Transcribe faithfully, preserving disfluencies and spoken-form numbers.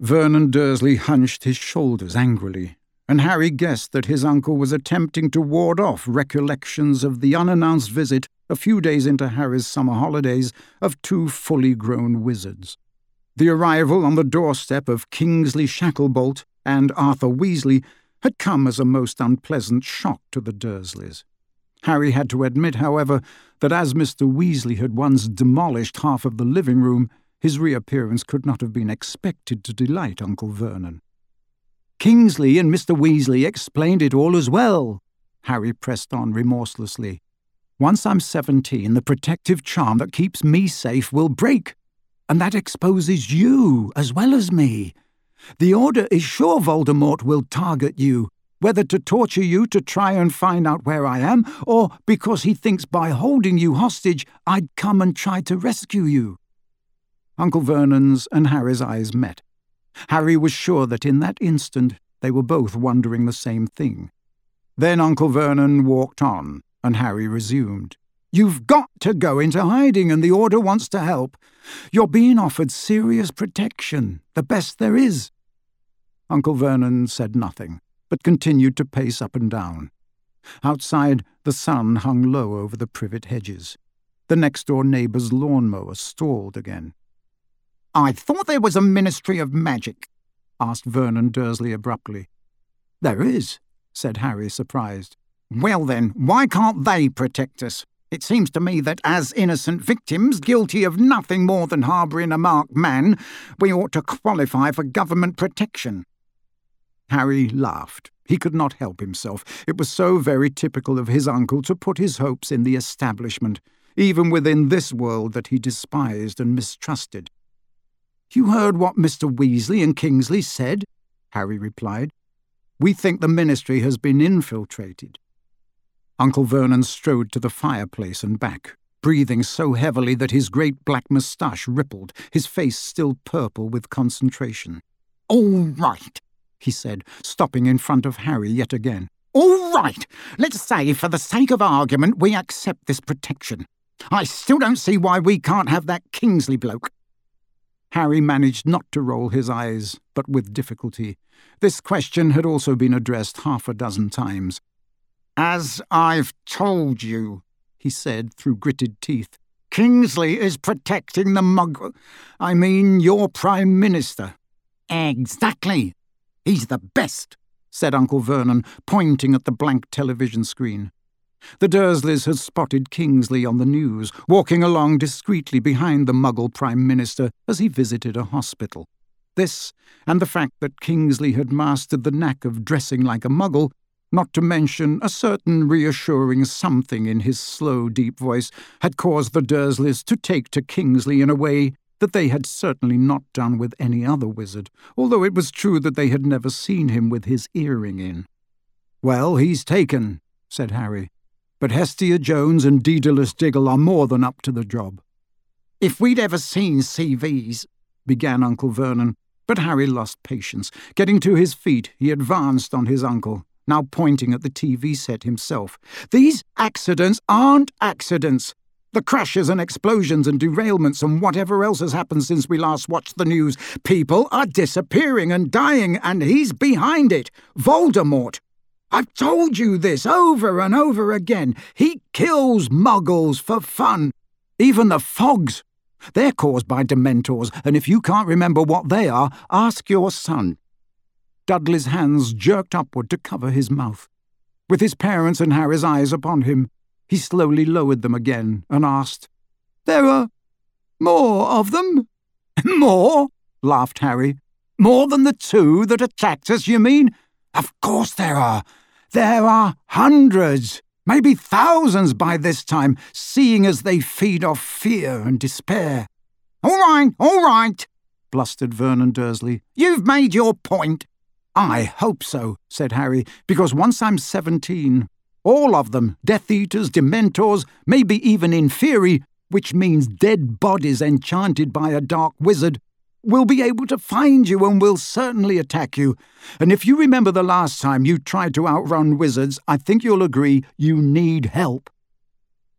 Vernon Dursley hunched his shoulders angrily, and Harry guessed that his uncle was attempting to ward off recollections of the unannounced visit, a few days into Harry's summer holidays, of two fully grown wizards. The arrival on the doorstep of Kingsley Shacklebolt and Arthur Weasley had come as a most unpleasant shock to the Dursleys. Harry had to admit, however, that as Mister Weasley had once demolished half of the living room, his reappearance could not have been expected to delight Uncle Vernon. "Kingsley and Mister Weasley explained it all as well," Harry pressed on remorselessly. "Once I'm seventeen, the protective charm that keeps me safe will break, and that exposes you as well as me. The Order is sure Voldemort will target you, whether to torture you to try and find out where I am, or because he thinks by holding you hostage I'd come and try to rescue you." Uncle Vernon's and Harry's eyes met. Harry was sure that in that instant they were both wondering the same thing. Then Uncle Vernon walked on, and Harry resumed. "You've got to go into hiding, and the Order wants to help. You're being offered serious protection, the best there is." Uncle Vernon said nothing, but continued to pace up and down. Outside, the sun hung low over the privet hedges. The next-door neighbour's lawnmower stalled again. "I thought there was a Ministry of Magic," asked Vernon Dursley abruptly. "There is," said Harry, surprised. "Well then, why can't they protect us? It seems to me that as innocent victims, guilty of nothing more than harbouring a marked man, we ought to qualify for government protection." Harry laughed. He could not help himself. It was so very typical of his uncle to put his hopes in the establishment, even within this world that he despised and mistrusted. "You heard what Mister Weasley and Kingsley said," Harry replied. "We think the Ministry has been infiltrated." Uncle Vernon strode to the fireplace and back, breathing so heavily that his great black moustache rippled, his face still purple with concentration. "All right," he said, stopping in front of Harry yet again. "All right. Let's say, for the sake of argument, we accept this protection. I still don't see why we can't have that Kingsley bloke." Harry managed not to roll his eyes, but with difficulty. This question had also been addressed half a dozen times. "As I've told you," he said through gritted teeth, "Kingsley is protecting the Muggle. I mean, your Prime Minister." "Exactly. He's the best," said Uncle Vernon, pointing at the blank television screen. The Dursleys had spotted Kingsley on the news, walking along discreetly behind the Muggle Prime Minister as he visited a hospital. This, and the fact that Kingsley had mastered the knack of dressing like a Muggle, not to mention a certain reassuring something in his slow, deep voice, had caused the Dursleys to take to Kingsley in a way that they had certainly not done with any other wizard, although it was true that they had never seen him with his earring in. "Well, he's taken," said Harry. "But Hestia Jones and Daedalus Diggle are more than up to the job." "If we'd ever seen C Vs, began Uncle Vernon, but Harry lost patience. Getting to his feet, he advanced on his uncle, now pointing at the T V set himself. "These accidents aren't accidents. The crashes and explosions and derailments and whatever else has happened since we last watched the news. People are disappearing and dying, and he's behind it. Voldemort. I've told you this over and over again. He kills Muggles for fun. Even the fogs. They're caused by Dementors, and if you can't remember what they are, ask your son." Dudley's hands jerked upward to cover his mouth. With his parents' and Harry's eyes upon him, he slowly lowered them again and asked, "There are more of them?" "More?" laughed Harry. "More than the two that attacked us, you mean? Of course there are. There are hundreds, maybe thousands by this time, seeing as they feed off fear and despair." "All right, all right," blustered Vernon Dursley. "You've made your point." "I hope so," said Harry, "because once I'm seventeen, all of them, Death Eaters, Dementors, maybe even Inferi, which means dead bodies enchanted by a dark wizard, will be able to find you and will certainly attack you. And if you remember the last time you tried to outrun wizards, I think you'll agree you need help."